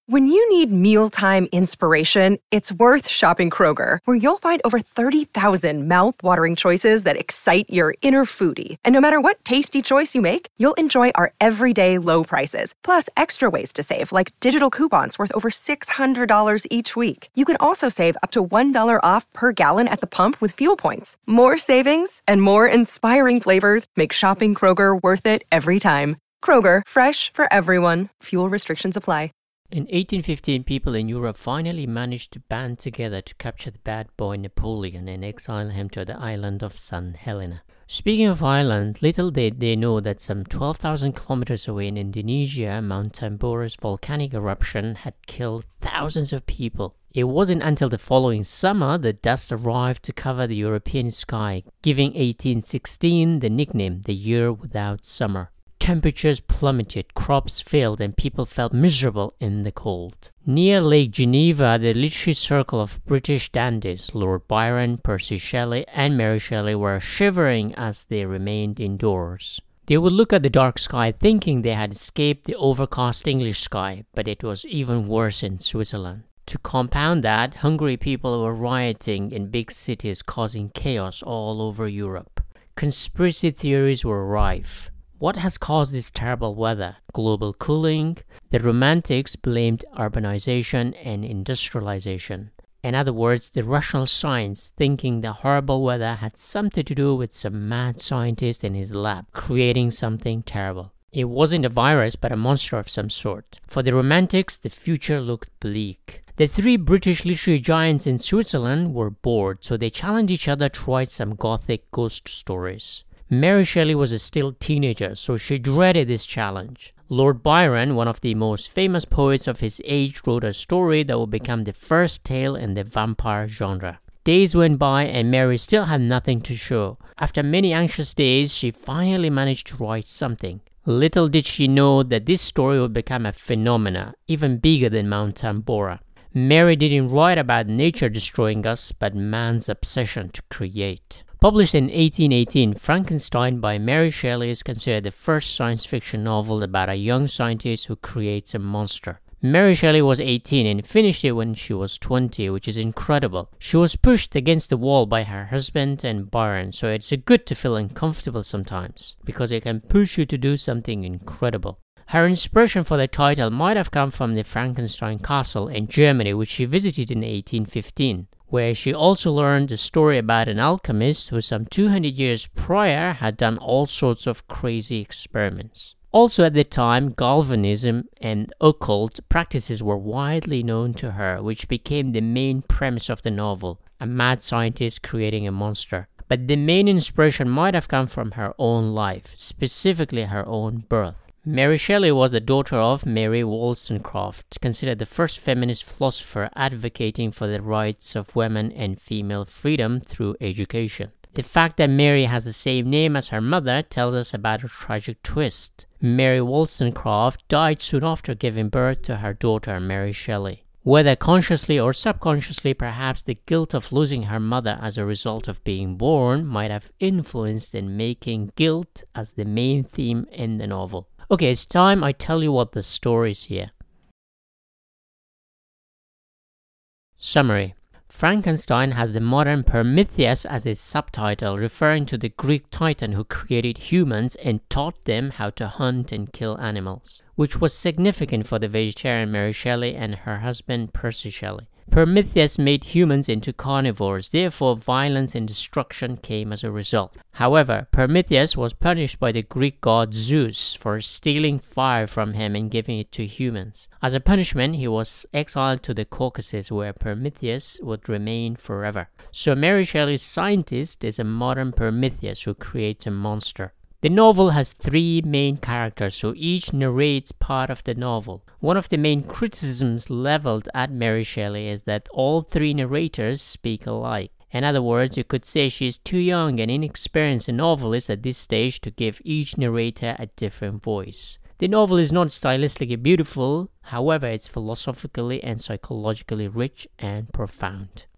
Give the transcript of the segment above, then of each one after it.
When you need mealtime inspiration, it's worth shopping Kroger, where you'll find over 30,000 mouth-watering choices that excite your inner foodie. And no matter what tasty choice you make, you'll enjoy our everyday low prices, plus extra ways to save, like digital coupons worth over $600 each week. You can also save up to $1 off per gallon at the pump with fuel points. More savings and more inspiring flavors make shopping Kroger worth it every time. Kroger, fresh for everyone. Fuel restrictions apply. In 1815, people in Europe finally managed to band together to capture the bad boy Napoleon and exile him to the island of St. Helena. Speaking of Ireland, little did they know that some 12,000 kilometers away in Indonesia, Mount Tambora's volcanic eruption had killed thousands of people. It wasn't until the following summer that dust arrived to cover the European sky, giving 1816 the nickname the Year Without Summer. Temperatures plummeted, crops failed, and people felt miserable in the cold. Near Lake Geneva, the literary circle of British dandies, Lord Byron, Percy Shelley, and Mary Shelley, were shivering as they remained indoors. They would look at the dark sky thinking they had escaped the overcast English sky, but it was even worse in Switzerland. To compound that, hungry people were rioting in big cities, causing chaos all over Europe. Conspiracy theories were rife. What has caused this terrible weather? Global cooling? The Romantics blamed urbanization and industrialization. In other words, the rational science thinking the horrible weather had something to do with some mad scientist in his lab creating something terrible. It wasn't a virus but a monster of some sort. For the Romantics, the future looked bleak. The three British literary giants in Switzerland were bored, so they challenged each other to write some gothic ghost stories. Mary Shelley was a still teenager, so she dreaded this challenge. Lord Byron, one of the most famous poets of his age, wrote a story that would become the first tale in the vampire genre. Days went by and Mary still had nothing to show. After many anxious days, she finally managed to write something. Little did she know that this story would become a phenomenon, even bigger than Mount Tambora. Mary didn't write about nature destroying us, but man's obsession to create. Published in 1818, Frankenstein by Mary Shelley is considered the first science fiction novel about a young scientist who creates a monster. Mary Shelley was 18 and finished it when she was 20, which is incredible. She was pushed against the wall by her husband and Byron, so it's good to feel uncomfortable sometimes, because it can push you to do something incredible. Her inspiration for the title might have come from the Frankenstein castle in Germany, which she visited in 1815. Where she also learned the story about an alchemist who some 200 years prior had done all sorts of crazy experiments. Also at the time, galvanism and occult practices were widely known to her, which became the main premise of the novel, a mad scientist creating a monster. But the main inspiration might have come from her own life, specifically her own birth. Mary Shelley was the daughter of Mary Wollstonecraft, considered the first feminist philosopher advocating for the rights of women and female freedom through education. The fact that Mary has the same name as her mother tells us about a tragic twist. Mary Wollstonecraft died soon after giving birth to her daughter, Mary Shelley. Whether consciously or subconsciously, perhaps the guilt of losing her mother as a result of being born might have influenced in making guilt as the main theme in the novel. Okay, it's time I tell you what the story is here. Summary. Frankenstein has the modern Prometheus as its subtitle, referring to the Greek titan who created humans and taught them how to hunt and kill animals, which was significant for the vegetarian Mary Shelley and her husband Percy Shelley. Prometheus made humans into carnivores, therefore violence and destruction came as a result. However, Prometheus was punished by the Greek god Zeus for stealing fire from him and giving it to humans. As a punishment, he was exiled to the Caucasus, where Prometheus would remain forever. So Mary Shelley's scientist is a modern Prometheus who creates a monster. The novel has three main characters, so each narrates part of the novel. One of the main criticisms leveled at Mary Shelley is that all three narrators speak alike. In other words, you could say she is too young and inexperienced a novelist at this stage to give each narrator a different voice. The novel is not stylistically beautiful, however, it's philosophically and psychologically rich and profound.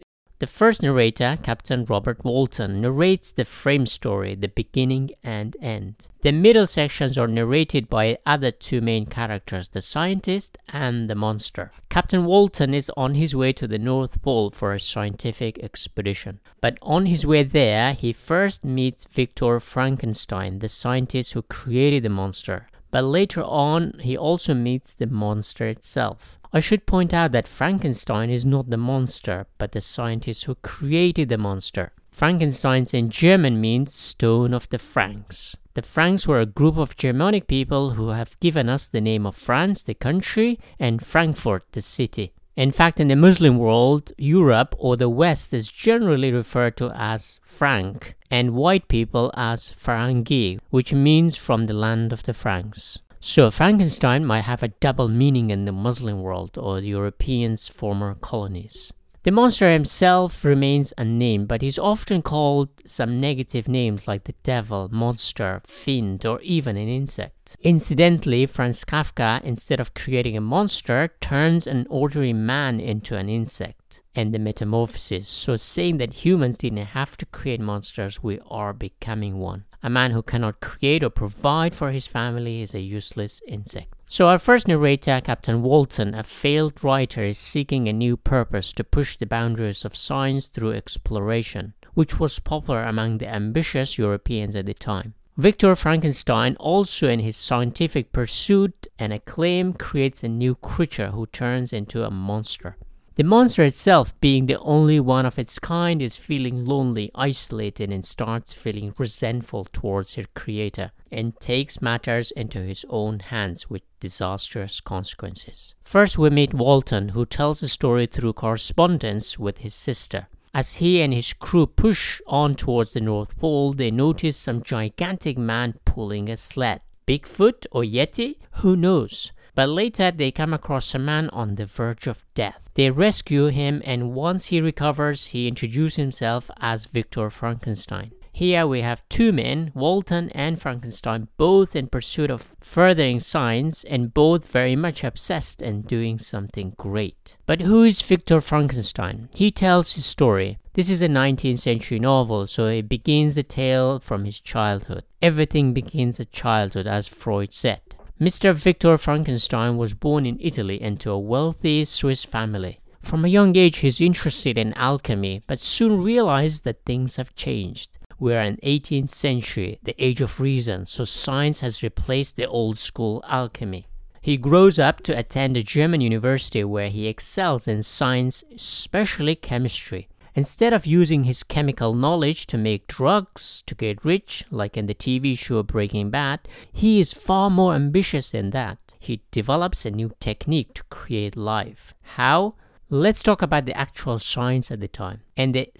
The first narrator, Captain Robert Walton, narrates the frame story, the beginning and end. The middle sections are narrated by other two main characters, the scientist and the monster. Captain Walton is on his way to the North Pole for a scientific expedition. But on his way there, he first meets Victor Frankenstein, the scientist who created the monster. But later on, he also meets the monster itself. I should point out that Frankenstein is not the monster, but the scientist who created the monster. Frankenstein in German means stone of the Franks. The Franks were a group of Germanic people who have given us the name of France, the country, and Frankfurt, the city. In fact, in the Muslim world, Europe or the West is generally referred to as Frank, and white people as Farangi, which means from the land of the Franks. So Frankenstein might have a double meaning in the Muslim world or the Europeans' former colonies. The monster himself remains unnamed, but he's often called some negative names like the devil, monster, fiend, or even an insect. Incidentally, Franz Kafka, instead of creating a monster, turns an ordinary man into an insect, and the metamorphosis, so saying that humans didn't have to create monsters, we are becoming one. A man who cannot create or provide for his family is a useless insect. So our first narrator, Captain Walton, a failed writer, is seeking a new purpose to push the boundaries of science through exploration, which was popular among the ambitious Europeans at the time. Victor Frankenstein, also in his scientific pursuit and acclaim, creates a new creature who turns into a monster. The monster itself, being the only one of its kind, is feeling lonely, isolated, and starts feeling resentful towards her creator, and takes matters into his own hands with disastrous consequences. First, we meet Walton, who tells the story through correspondence with his sister. As he and his crew push on towards the North Pole, they notice some gigantic man pulling a sled. Bigfoot or Yeti? Who knows? But later they come across a man on the verge of death. They rescue him, and once he recovers, he introduces himself as Victor Frankenstein. Here we have two men, Walton and Frankenstein, both in pursuit of furthering science and both very much obsessed and doing something great. But who is Victor Frankenstein? He tells his story. This is a 19th century novel, so it begins the tale from his childhood. Everything begins at childhood, as Freud said. Mr. Victor Frankenstein was born in Italy into a wealthy Swiss family. From a young age, he's interested in alchemy, but soon realized that things have changed. We are in the 18th century, the age of reason, so science has replaced the old school alchemy. He grows up to attend a German university where he excels in science, especially chemistry. Instead of using his chemical knowledge to make drugs, to get rich, like in the TV show Breaking Bad, he is far more ambitious than that. He develops a new technique to create life. How? Let's talk about the actual science at the time. In the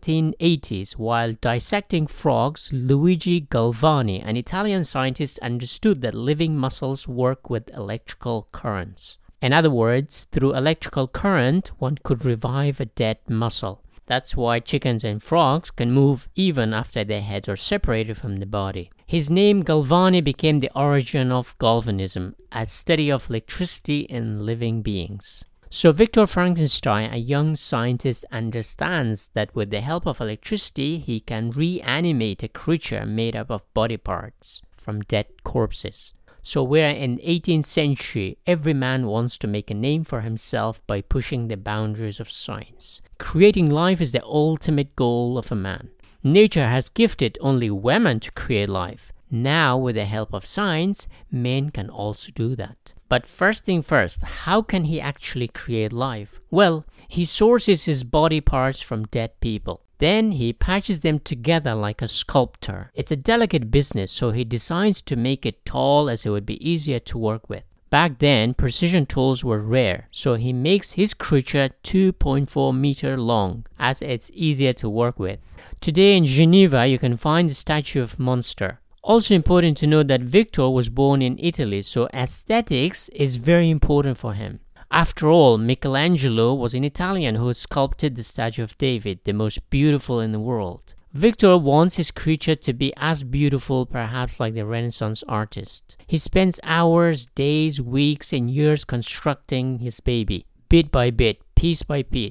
1780s, while dissecting frogs, Luigi Galvani, an Italian scientist, understood that living muscles work with electrical currents. In other words, through electrical current, one could revive a dead muscle. That's why chickens and frogs can move even after their heads are separated from the body. His name Galvani became the origin of galvanism, a study of electricity in living beings. So Victor Frankenstein, a young scientist, understands that with the help of electricity, he can reanimate a creature made up of body parts from dead corpses. So where in the 18th century, every man wants to make a name for himself by pushing the boundaries of science. Creating life is the ultimate goal of a man. Nature has gifted only women to create life. Now, with the help of science, men can also do that. But first thing first, how can he actually create life? Well, he sources his body parts from dead people. Then he patches them together like a sculptor. It's a delicate business, so he decides to make it tall as it would be easier to work with. Back then, precision tools were rare, so he makes his creature 2.4 meters long, as it's easier to work with. Today in Geneva, you can find the statue of Monster. Also important to note that Victor was born in Italy, so aesthetics is very important for him. After all, Michelangelo was an Italian who sculpted the statue of David, the most beautiful in the world. Victor wants his creature to be as beautiful, perhaps like the Renaissance artist. He spends hours, days, weeks, and years constructing his baby, bit by bit, piece by piece.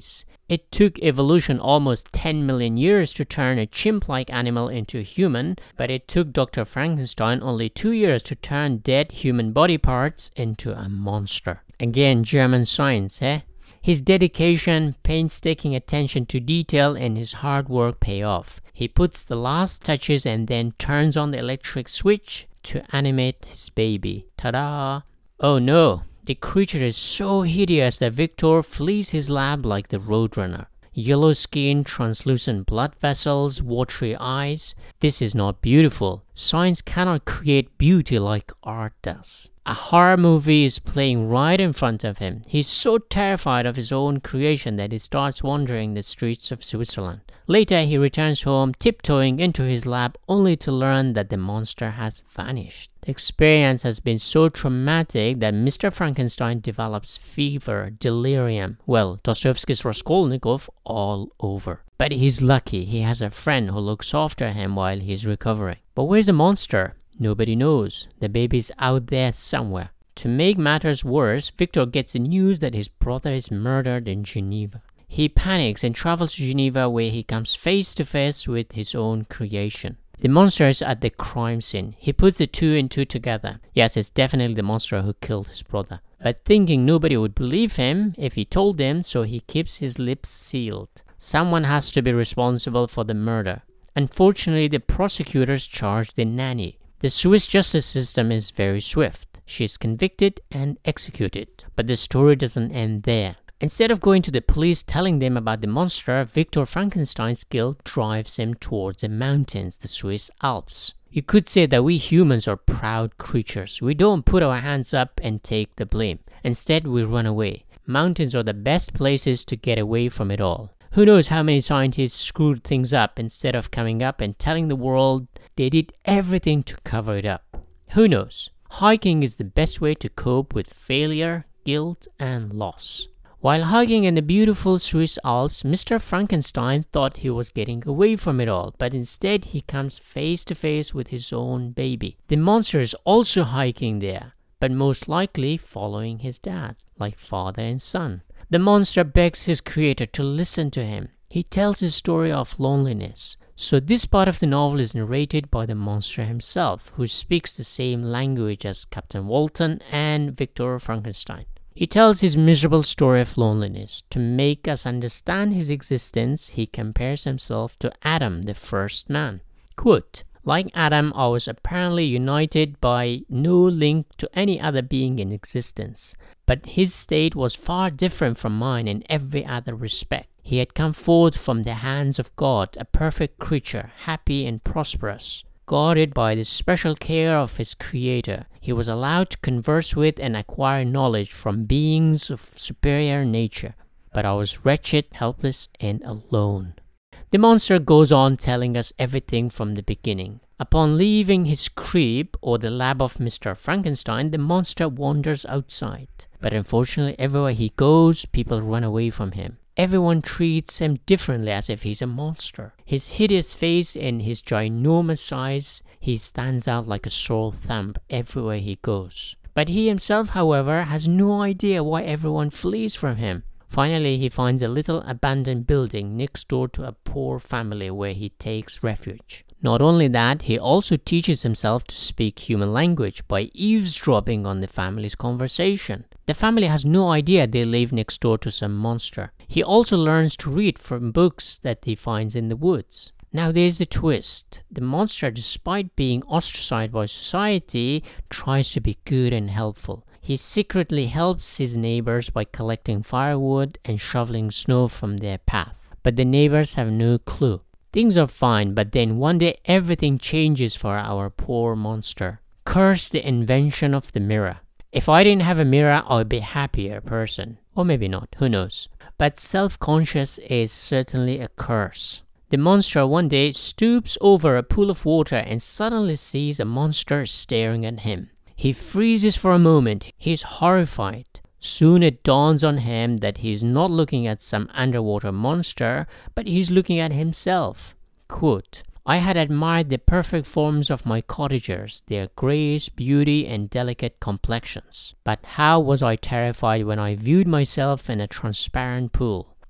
It took evolution almost 10 million years to turn a chimp-like animal into a human, but it took Dr. Frankenstein only 2 years to turn dead human body parts into a monster. Again, German science, eh? His dedication, painstaking attention to detail, and his hard work pay off. He puts the last touches and then turns on the electric switch to animate his baby. Ta-da! Oh no! The creature is so hideous that Victor flees his lab like the Roadrunner. Yellow skin, translucent blood vessels, watery eyes. This is not beautiful. Science cannot create beauty like art does. A horror movie is playing right in front of him. He's so terrified of his own creation that he starts wandering the streets of Switzerland. Later, he returns home, tiptoeing into his lab only to learn that the monster has vanished. The experience has been so traumatic that Mr. Frankenstein develops fever, delirium, Dostoevsky's Raskolnikov all over. But he's lucky. He has a friend who looks after him while he's recovering. But where's the monster? Nobody knows. The baby's out there somewhere. To make matters worse, Victor gets the news that his brother is murdered in Geneva. He panics and travels to Geneva, where he comes face to face with his own creation. The monster is at the crime scene. He puts the two and two together. Yes, it's definitely the monster who killed his brother. But thinking nobody would believe him if he told them, so he keeps his lips sealed. Someone has to be responsible for the murder. Unfortunately, the prosecutors charge the nanny. The Swiss justice system is very swift. She is convicted and executed. But the story doesn't end there. Instead of going to the police telling them about the monster, Victor Frankenstein's guilt drives him towards the mountains, the Swiss Alps. You could say that we humans are proud creatures. We don't put our hands up and take the blame. Instead, we run away. Mountains are the best places to get away from it all. Who knows how many scientists screwed things up instead of coming up and telling the world they did everything to cover it up. Who knows? Hiking is the best way to cope with failure, guilt, and loss. While hiking in the beautiful Swiss Alps, Mr. Frankenstein thought he was getting away from it all, but instead he comes face to face with his own baby. The monster is also hiking there, but most likely following his dad, like father and son. The monster begs his creator to listen to him. He tells his story of loneliness. So this part of the novel is narrated by the monster himself, who speaks the same language as Captain Walton and Victor Frankenstein. He tells his miserable story of loneliness. To make us understand his existence, he compares himself to Adam, the first man. Quote, "Like Adam, I was apparently united by no link to any other being in existence. But his state was far different from mine in every other respect. He had come forth from the hands of God, a perfect creature, happy and prosperous. Guarded by the special care of his creator, he was allowed to converse with and acquire knowledge from beings of superior nature. But I was wretched, helpless, and alone." The monster goes on telling us everything from the beginning. Upon leaving his crib or the lab of Mr. Frankenstein, the monster wanders outside. But unfortunately, everywhere he goes, people run away from him. Everyone treats him differently, as if he's a monster. His hideous face and his ginormous size, he stands out like a sore thumb everywhere he goes. But he himself, however, has no idea why everyone flees from him. Finally, he finds a little abandoned building next door to a poor family where he takes refuge. Not only that, he also teaches himself to speak human language by eavesdropping on the family's conversation. The family has no idea they live next door to some monster. He also learns to read from books that he finds in the woods. Now there's a twist. The monster, despite being ostracized by society, tries to be good and helpful. He secretly helps his neighbors by collecting firewood and shoveling snow from their path. But the neighbors have no clue. Things are fine, but then one day everything changes for our poor monster. Curse the invention of the mirror. If I didn't have a mirror, I would be a happier person. Or maybe not, who knows. But self-conscious is certainly a curse. The monster one day stoops over a pool of water and suddenly sees a monster staring at him. He freezes for a moment. He's horrified. Soon it dawns on him that he's not looking at some underwater monster, but he's looking at himself. Quote, "I had admired the perfect forms of my cottagers, their grace, beauty, and delicate complexions. But how was I terrified when I viewed myself in a transparent pool.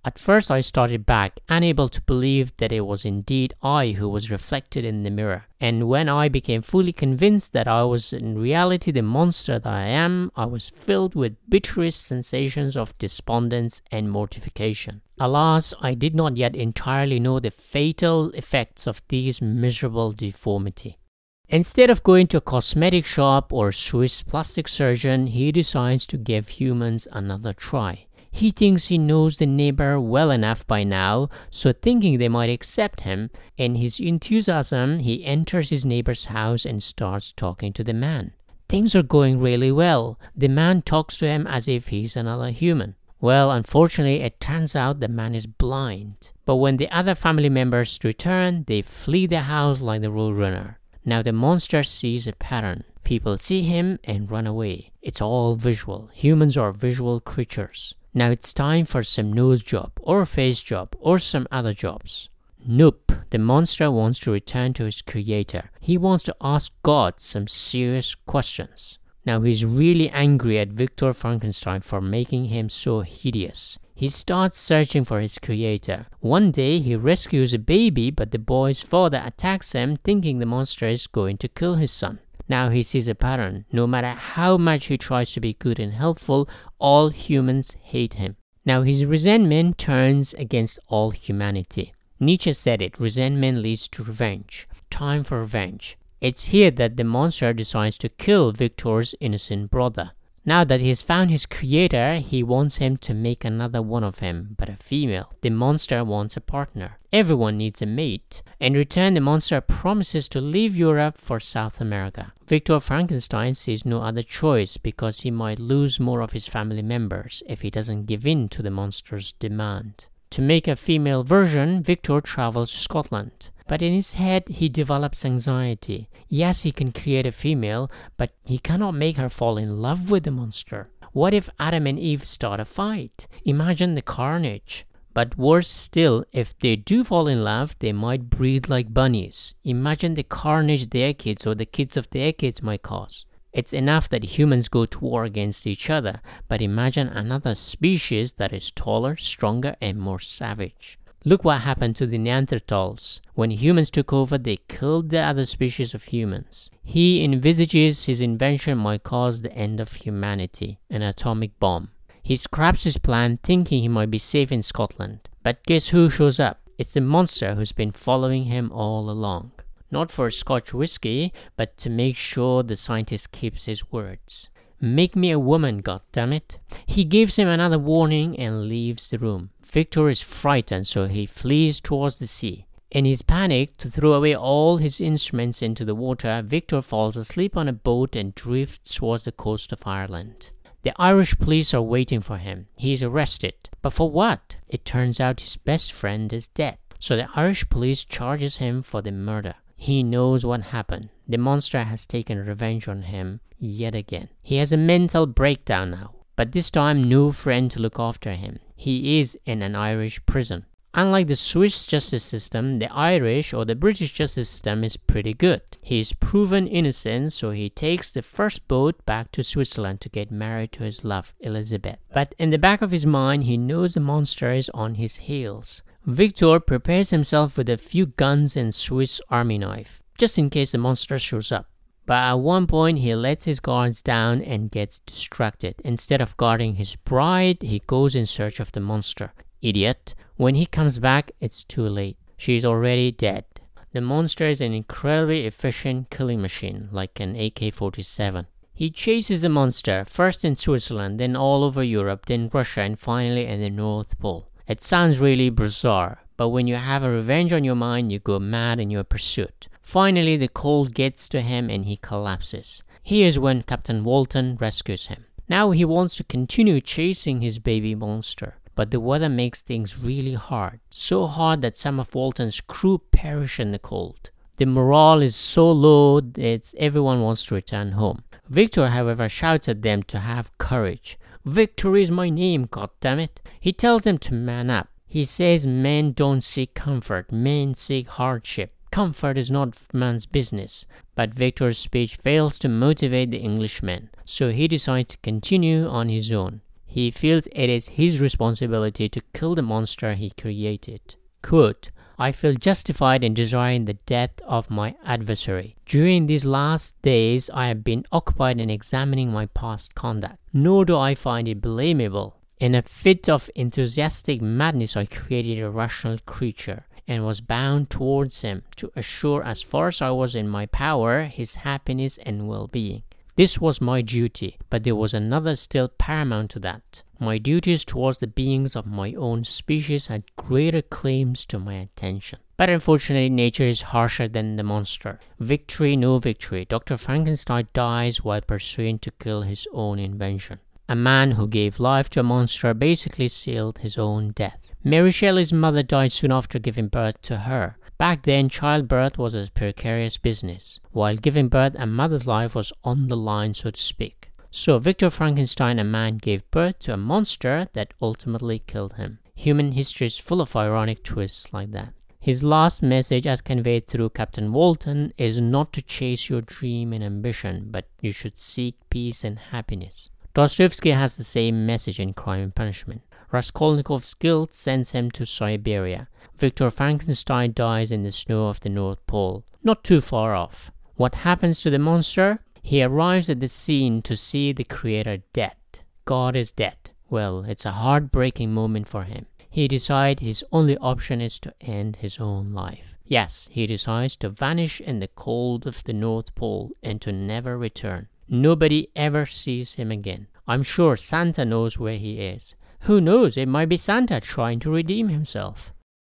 At first I started back, unable to believe that it was indeed I who was reflected in the mirror. And when I became fully convinced that I was in reality the monster that I am, I was filled with bitterest sensations of despondence and mortification. Alas, I did not yet entirely know the fatal effects of this miserable deformity. Instead of going to a cosmetic shop or Swiss plastic surgeon, he decides to give humans another try. He thinks he knows the neighbor well enough by now, so thinking they might accept him, in his enthusiasm, he enters his neighbor's house and starts talking to the man. Things are going really well. The man talks to him as if he's another human. Well, unfortunately, it turns out the man is blind. But when the other family members return, they flee the house like the roadrunner. Now the monster sees a pattern. People see him and run away. It's all visual. Humans are visual creatures. Now it's time for some nose job or face job or some other jobs. Nope, the monster wants to return to his creator. He wants to ask God some serious questions. Now he's really angry at Victor Frankenstein for making him so hideous. He starts searching for his creator. One day he rescues a baby, but the boy's father attacks him, thinking the monster is going to kill his son. Now he sees a pattern. No matter how much he tries to be good and helpful, all humans hate him. Now his resentment turns against all humanity. Nietzsche said it, resentment leads to revenge. Time for revenge. It's here that the monster decides to kill Victor's innocent brother. Now that he has found his creator, he wants him to make another one of him, but a female. The monster wants a partner. Everyone needs a mate. In return, the monster promises to leave Europe for South America. Victor Frankenstein sees no other choice because he might lose more of his family members if he doesn't give in to the monster's demand. To make a female version, Victor travels to Scotland. But in his head, he develops anxiety. Yes, he can create a female, but he cannot make her fall in love with the monster. What if Adam and Eve start a fight? Imagine the carnage. But worse still, if they do fall in love, they might breed like bunnies. Imagine the carnage their kids or the kids of their kids might cause. It's enough that humans go to war against each other, but imagine another species that is taller, stronger, and more savage. Look what happened to the Neanderthals. When humans took over, they killed the other species of humans. He envisages his invention might cause the end of humanity, an atomic bomb. He scraps his plan thinking he might be safe in Scotland. But guess who shows up? It's the monster who's been following him all along. Not for Scotch whiskey, but to make sure the scientist keeps his words. Make me a woman, goddammit. He gives him another warning and leaves the room. Victor is frightened, so he flees towards the sea. In his panic to throw away all his instruments into the water, Victor falls asleep on a boat and drifts towards the coast of Ireland. The Irish police are waiting for him. He is arrested. But for what? It turns out his best friend is dead. So the Irish police charges him for the murder. He knows what happened. The monster has taken revenge on him yet again. He has a mental breakdown now. But this time, no friend to look after him. He is in an Irish prison. Unlike the Swiss justice system, the Irish or the British justice system is pretty good. He is proven innocent, so he takes the first boat back to Switzerland to get married to his love, Elizabeth. But in the back of his mind, he knows the monster is on his heels. Victor prepares himself with a few guns and Swiss army knife, just in case the monster shows up. But at one point, he lets his guards down and gets distracted. Instead of guarding his bride, he goes in search of the monster. Idiot. When he comes back, it's too late. She is already dead. The monster is an incredibly efficient killing machine, like an AK-47. He chases the monster, first in Switzerland, then all over Europe, then Russia, and finally in the North Pole. It sounds really bizarre, but when you have a revenge on your mind, you go mad in your pursuit. Finally, the cold gets to him and he collapses. Here's when Captain Walton rescues him. Now he wants to continue chasing his baby monster, but the weather makes things really hard. So hard that some of Walton's crew perish in the cold. The morale is so low that everyone wants to return home. Victor, however, shouts at them to have courage. Victory is my name, goddammit. He tells them to man up. He says men don't seek comfort, men seek hardship. Comfort is not man's business. But Victor's speech fails to motivate the Englishmen, so he decides to continue on his own. He feels it is his responsibility to kill the monster he created. Quote, I feel justified in desiring the death of my adversary. During these last days, I have been occupied in examining my past conduct, nor do I find it blamable. In a fit of enthusiastic madness, I created a rational creature, and was bound towards him to assure, as far as I was in my power, his happiness and well-being. This was my duty, but there was another still paramount to that. My duties towards the beings of my own species had greater claims to my attention. But unfortunately, nature is harsher than the monster. Victory, no victory. Dr. Frankenstein dies while pursuing to kill his own invention. A man who gave life to a monster basically sealed his own death. Mary Shelley's mother died soon after giving birth to her. Back then, childbirth was a precarious business. While giving birth, a mother's life was on the line, so to speak. So Victor Frankenstein, a man, gave birth to a monster that ultimately killed him. Human history is full of ironic twists like that. His last message, as conveyed through Captain Walton, is not to chase your dream and ambition, but you should seek peace and happiness. Dostoevsky has the same message in Crime and Punishment. Raskolnikov's guilt sends him to Siberia. Victor Frankenstein dies in the snow of the North Pole, not too far off. What happens to the monster? He arrives at the scene to see the creator dead. God is dead. Well, it's a heartbreaking moment for him. He decides his only option is to end his own life. Yes, he decides to vanish in the cold of the North Pole and to never return. Nobody ever sees him again. I'm sure Santa knows where he is. Who knows, it might be Santa trying to redeem himself.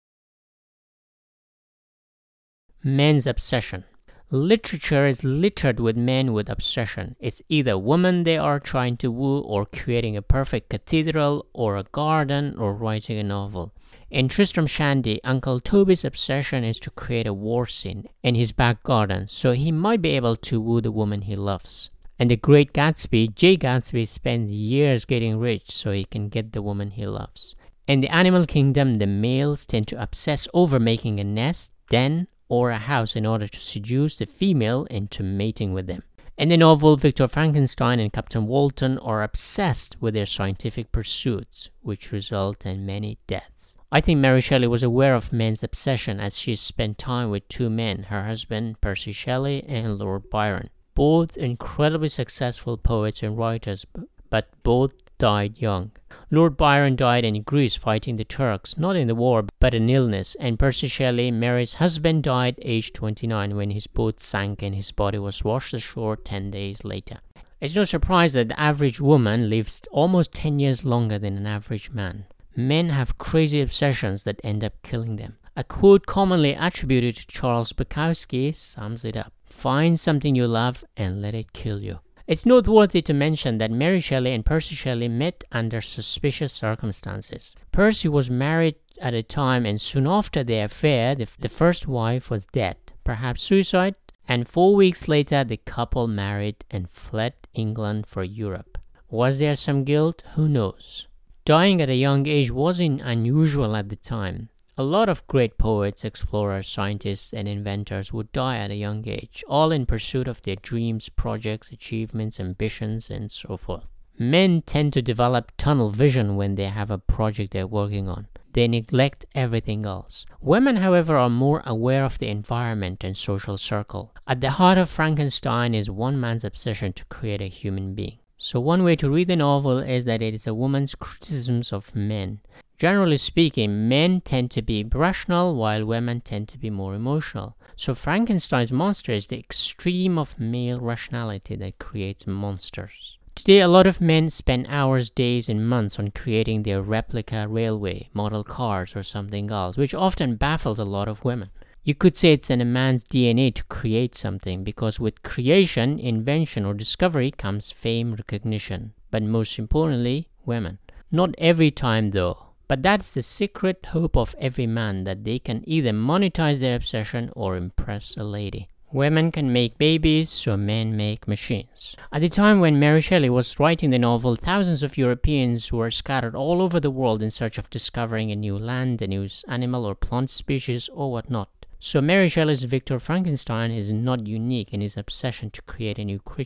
Men's obsession. Literature is littered with men with obsession. It's either woman they are trying to woo, or creating a perfect cathedral, or a garden, or writing a novel. In Tristram Shandy, Uncle Toby's obsession is to create a war scene in his back garden, so he might be able to woo the woman he loves. In The Great Gatsby, Jay Gatsby spends years getting rich so he can get the woman he loves. In the animal kingdom, the males tend to obsess over making a nest, den, or a house in order to seduce the female into mating with them. In the novel, Victor Frankenstein and Captain Walton are obsessed with their scientific pursuits, which result in many deaths. I think Mary Shelley was aware of men's obsession as she spent time with two men, her husband Percy Shelley and Lord Byron. Both incredibly successful poets and writers, but both died young. Lord Byron died in Greece fighting the Turks, not in the war, but in illness, and Percy Shelley, Mary's husband, died aged 29 when his boat sank and his body was washed ashore 10 days later. It's no surprise that the average woman lives almost 10 years longer than an average man. Men have crazy obsessions that end up killing them. A quote commonly attributed to Charles Bukowski sums it up. Find something you love and let it kill you. It's noteworthy to mention that Mary Shelley and Percy Shelley met under suspicious circumstances. Percy was married at a time, and soon after their affair, the first wife was dead, perhaps suicide, and 4 weeks later the couple married and fled England for Europe. Was there some guilt? Who knows? Dying at a young age wasn't unusual at the time. A lot of great poets, explorers, scientists, and inventors would die at a young age, all in pursuit of their dreams, projects, achievements, ambitions, and so forth. Men tend to develop tunnel vision when they have a project they're working on. They neglect everything else. Women, however, are more aware of the environment and social circle. At the heart of Frankenstein is one man's obsession to create a human being. So one way to read the novel is that it is a woman's criticisms of men. Generally speaking, men tend to be rational while women tend to be more emotional. So Frankenstein's monster is the extreme of male rationality that creates monsters. Today, a lot of men spend hours, days, and months on creating their replica railway, model cars, or something else, which often baffles a lot of women. You could say it's in a man's DNA to create something, because with creation, invention, or discovery comes fame, recognition, but most importantly, women. Not every time though. But that's the secret hope of every man, that they can either monetize their obsession or impress a lady. Women can make babies, so men make machines. At the time when Mary Shelley was writing the novel, thousands of Europeans were scattered all over the world in search of discovering a new land, a new animal or plant species, or whatnot. So Mary Shelley's Victor Frankenstein is not unique in his obsession to create a new creature.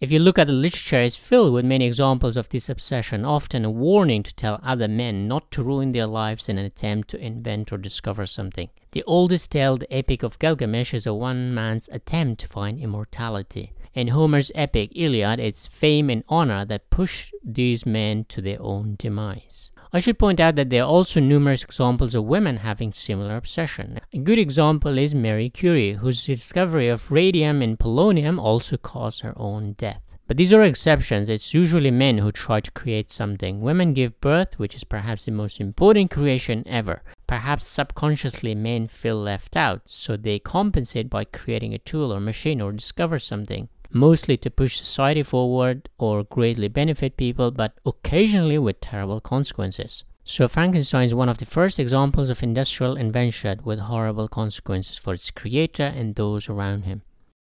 If you look at the literature, it's filled with many examples of this obsession, often a warning to tell other men not to ruin their lives in an attempt to invent or discover something. The oldest tale, the Epic of Gilgamesh, is a one man's attempt to find immortality. In Homer's epic Iliad, it's fame and honor that push these men to their own demise. I should point out that there are also numerous examples of women having similar obsession. A good example is Marie Curie, whose discovery of radium and polonium also caused her own death. But these are exceptions. It's usually men who try to create something. Women give birth, which is perhaps the most important creation ever. Perhaps subconsciously men feel left out, so they compensate by creating a tool or machine or discover something, mostly to push society forward or greatly benefit people, but occasionally with terrible consequences. So Frankenstein is one of the first examples of industrial invention with horrible consequences for its creator and those around him.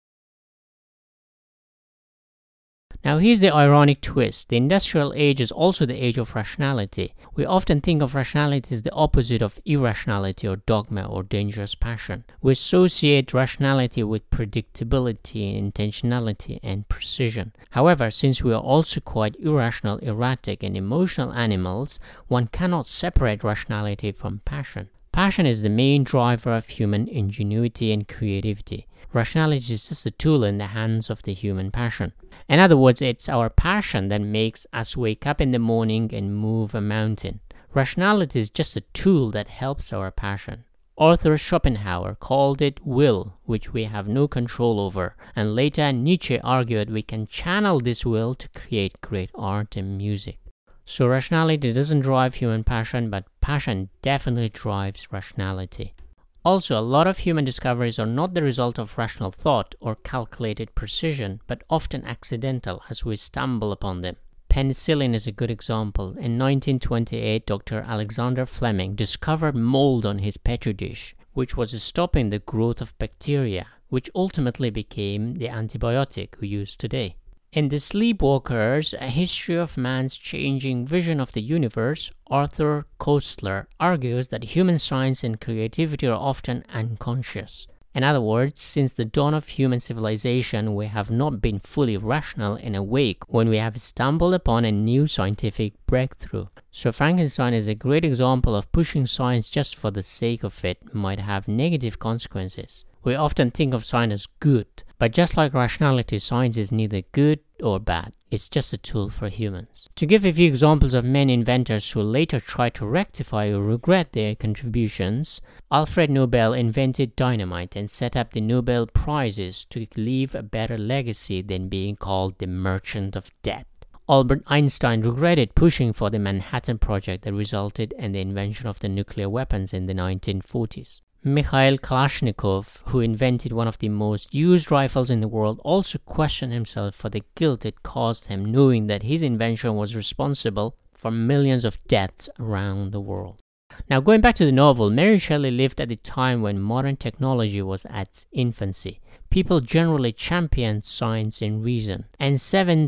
Now here's the ironic twist. The industrial age is also the age of rationality. We often think of rationality as the opposite of irrationality or dogma or dangerous passion. We associate rationality with predictability, intentionality, and precision. However, since we are also quite irrational, erratic, and emotional animals, one cannot separate rationality from passion. Passion is the main driver of human ingenuity and creativity. Rationality is just a tool in the hands of the human passion. In other words, it's our passion that makes us wake up in the morning and move a mountain. Rationality is just a tool that helps our passion. Arthur Schopenhauer called it will, which we have no control over, and later Nietzsche argued we can channel this will to create great art and music. So rationality doesn't drive human passion, but passion definitely drives rationality. Also, a lot of human discoveries are not the result of rational thought or calculated precision, but often accidental as we stumble upon them. Penicillin is a good example. In 1928, Dr. Alexander Fleming discovered mold on his petri dish, which was stopping the growth of bacteria, which ultimately became the antibiotic we use today. In The Sleepwalkers, A History of Man's Changing Vision of the Universe, Arthur Koestler argues that human science and creativity are often unconscious. In other words, since the dawn of human civilization, we have not been fully rational and awake when we have stumbled upon a new scientific breakthrough. So Frankenstein is a great example of pushing science just for the sake of it might have negative consequences. We often think of science as good, but just like rationality, science is neither good or bad. It's just a tool for humans. To give a few examples of men inventors who later tried to rectify or regret their contributions, Alfred Nobel invented dynamite and set up the Nobel Prizes to leave a better legacy than being called the Merchant of Death. Albert Einstein regretted pushing for the Manhattan Project that resulted in the invention of the nuclear weapons in the 1940s. Mikhail Kalashnikov, who invented one of the most used rifles in the world, also questioned himself for the guilt it caused him, knowing that his invention was responsible for millions of deaths around the world. Now, going back to the novel, Mary Shelley lived at the time when modern technology was at its infancy. People generally championed science and reason. In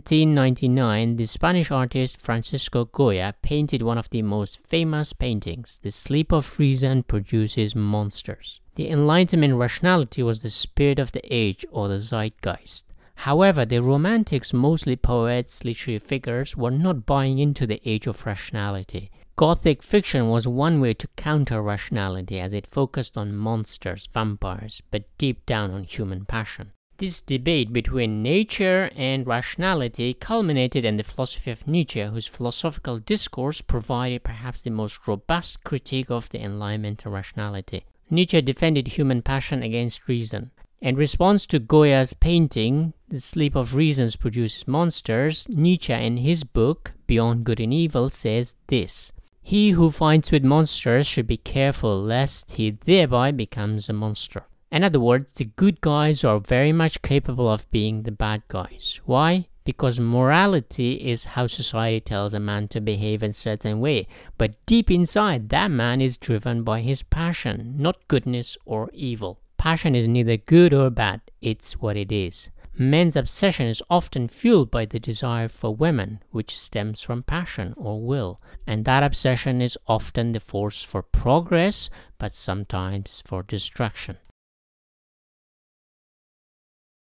1799, the Spanish artist Francisco Goya painted one of the most famous paintings, The Sleep of Reason Produces Monsters. The Enlightenment rationality was the spirit of the age, or the zeitgeist. However, the Romantics, mostly poets, literary figures, were not buying into the age of rationality. Gothic fiction was one way to counter rationality as it focused on monsters, vampires, but deep down on human passion. This debate between nature and rationality culminated in the philosophy of Nietzsche, whose philosophical discourse provided perhaps the most robust critique of the Enlightenment rationality. Nietzsche defended human passion against reason. In response to Goya's painting, The Sleep of Reason Produces Monsters, Nietzsche in his book, Beyond Good and Evil, says this: "He who fights with monsters should be careful lest he thereby becomes a monster." In other words, the good guys are very much capable of being the bad guys. Why? Because morality is how society tells a man to behave in a certain way, but deep inside, that man is driven by his passion, not goodness or evil. Passion is neither good or bad, it's what it is. Men's obsession is often fueled by the desire for women, which stems from passion or will, and that obsession is often the force for progress, but sometimes for destruction.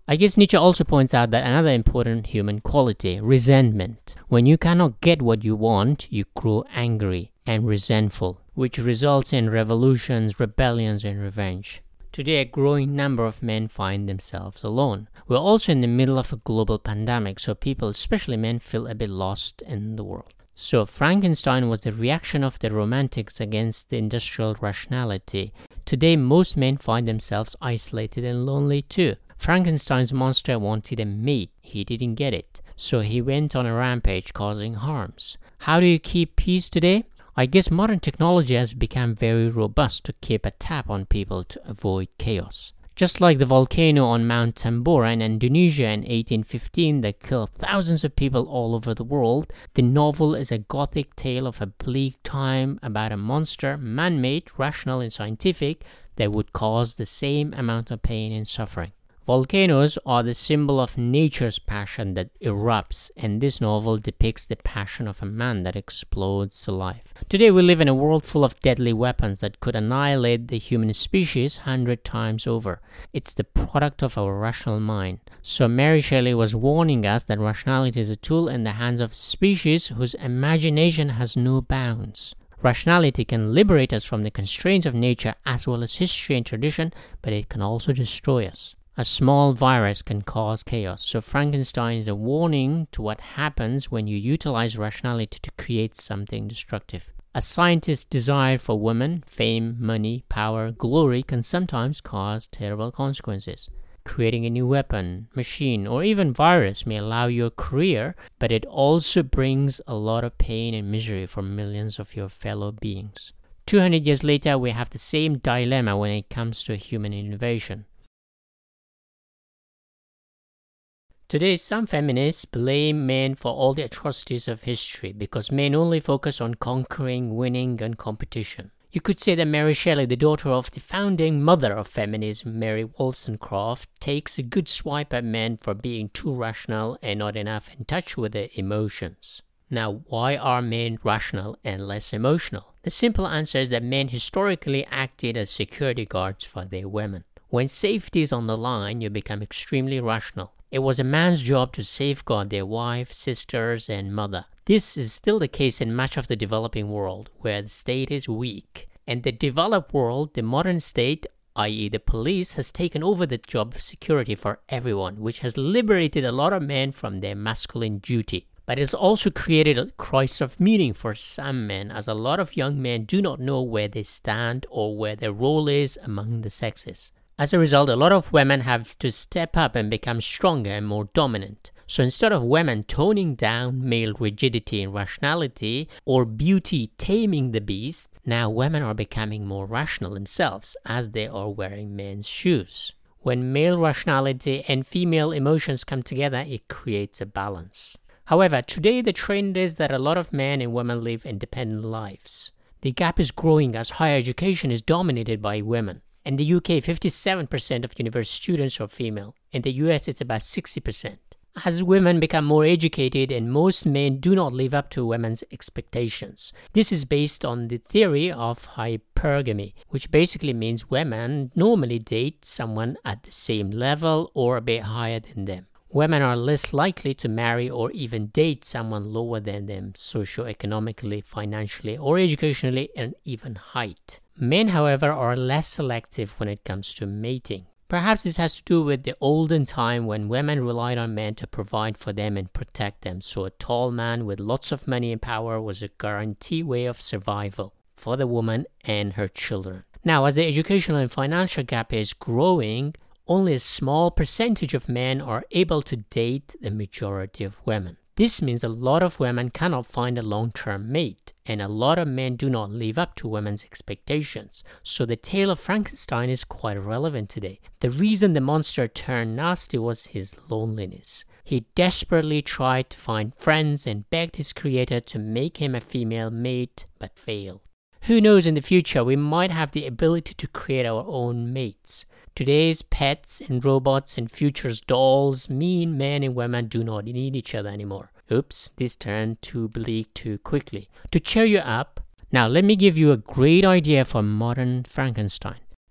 I guess Nietzsche also points out that another important human quality, resentment. When you cannot get what you want, you grow angry and resentful, which results in revolutions, rebellions, and revenge. Today, a growing number of men find themselves alone. We're also in the middle of a global pandemic, so people, especially men, feel a bit lost in the world. So Frankenstein was the reaction of the Romantics against the industrial rationality. Today, most men find themselves isolated and lonely too. Frankenstein's monster wanted a mate. He didn't get it, so he went on a rampage causing harms. How do you keep peace today? I guess modern technology has become very robust to keep a tap on people to avoid chaos. Just like the volcano on Mount Tambora in Indonesia in 1815 that killed thousands of people all over the world, the novel is a gothic tale of a bleak time about a monster, man-made, rational and scientific, that would cause the same amount of pain and suffering. Volcanoes are the symbol of nature's passion that erupts, and this novel depicts the passion of a man that explodes to life. Today we live in a world full of deadly weapons that could annihilate the human species 100 times over. It's the product of our rational mind. So Mary Shelley was warning us that rationality is a tool in the hands of a species whose imagination has no bounds. Rationality can liberate us from the constraints of nature as well as history and tradition, but it can also destroy us. A small virus can cause chaos, so Frankenstein is a warning to what happens when you utilize rationality to create something destructive. A scientist's desire for women, fame, money, power, glory can sometimes cause terrible consequences. Creating a new weapon, machine, or even virus may allow you a career, but it also brings a lot of pain and misery for millions of your fellow beings. 200 years later, we have the same dilemma when it comes to human innovation. Today, some feminists blame men for all the atrocities of history because men only focus on conquering, winning, and competition. You could say that Mary Shelley, the daughter of the founding mother of feminism, Mary Wollstonecraft, takes a good swipe at men for being too rational and not enough in touch with their emotions. Now, why are men rational and less emotional? The simple answer is that men historically acted as security guards for their women. When safety is on the line, you become extremely rational. It was a man's job to safeguard their wife, sisters, and mother. This is still the case in much of the developing world, where the state is weak. In the developed world, the modern state, i.e. the police, has taken over the job of security for everyone, which has liberated a lot of men from their masculine duty. But it's also created a crisis of meaning for some men, as a lot of young men do not know where they stand or where their role is among the sexes. As a result, a lot of women have to step up and become stronger and more dominant. So instead of women toning down male rigidity and rationality, or beauty taming the beast, now women are becoming more rational themselves as they are wearing men's shoes. When male rationality and female emotions come together, it creates a balance. However, today the trend is that a lot of men and women live independent lives. The gap is growing as higher education is dominated by women. In the UK, 57% of university students are female. In the US, it's about 60%. As women become more educated and most men do not live up to women's expectations. This is based on the theory of hypergamy, which basically means women normally date someone at the same level or a bit higher than them. Women are less likely to marry or even date someone lower than them socioeconomically, financially, or educationally, and even height. Men, however, are less selective when it comes to mating. Perhaps this has to do with the olden time when women relied on men to provide for them and protect them, so a tall man with lots of money and power was a guaranteed way of survival for the woman and her children. Now, as the educational and financial gap is growing, only a small percentage of men are able to date the majority of women. This means a lot of women cannot find a long-term mate, and a lot of men do not live up to women's expectations. So the tale of Frankenstein is quite relevant today. The reason the monster turned nasty was his loneliness. He desperately tried to find friends and begged his creator to make him a female mate, but failed. Who knows, in the future we might have the ability to create our own mates. Today's pets and robots and future's dolls mean men and women do not need each other anymore. Oops, this turned too bleak too quickly. To cheer you up, now let me give you a great idea for modern Frankenstein.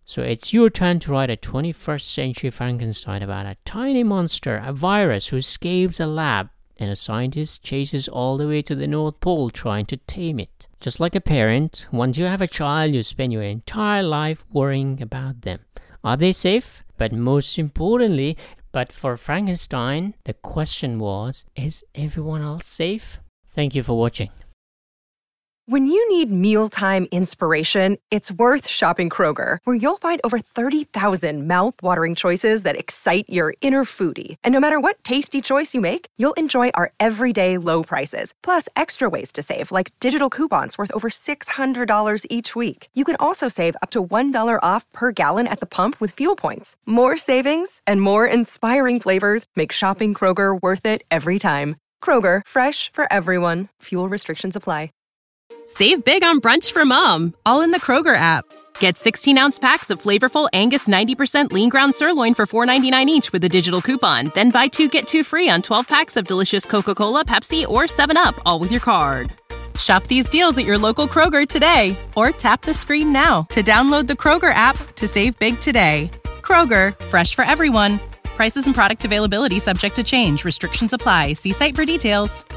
So it's your turn to write a 21st century Frankenstein about a tiny monster, a virus who escapes a lab, and a scientist chases all the way to the North Pole trying to tame it. Just like a parent, once you have a child, you spend your entire life worrying about them. Are they safe? But most importantly, but for Frankenstein, the question was, is everyone else safe? Thank you for watching. When you need mealtime inspiration, it's worth shopping Kroger, where you'll find over 30,000 mouth-watering choices that excite your inner foodie. And no matter what tasty choice you make, you'll enjoy our everyday low prices, plus extra ways to save, like digital coupons worth over $600 each week. You can also save up to $1 off per gallon at the pump with fuel points. More savings and more inspiring flavors make shopping Kroger worth it every time. Kroger, fresh for everyone. Fuel restrictions apply. Save big on brunch for mom, all in the Kroger app. Get 16-ounce packs of flavorful Angus 90% lean ground sirloin for $4.99 each with a digital coupon. Then buy 2, get 2 free on 12 packs of delicious Coca-Cola, Pepsi, or 7-Up, all with your card. Shop these deals at your local Kroger today, or tap the screen now to download the Kroger app to save big today. Kroger, fresh for everyone. Prices and product availability subject to change. Restrictions apply. See site for details.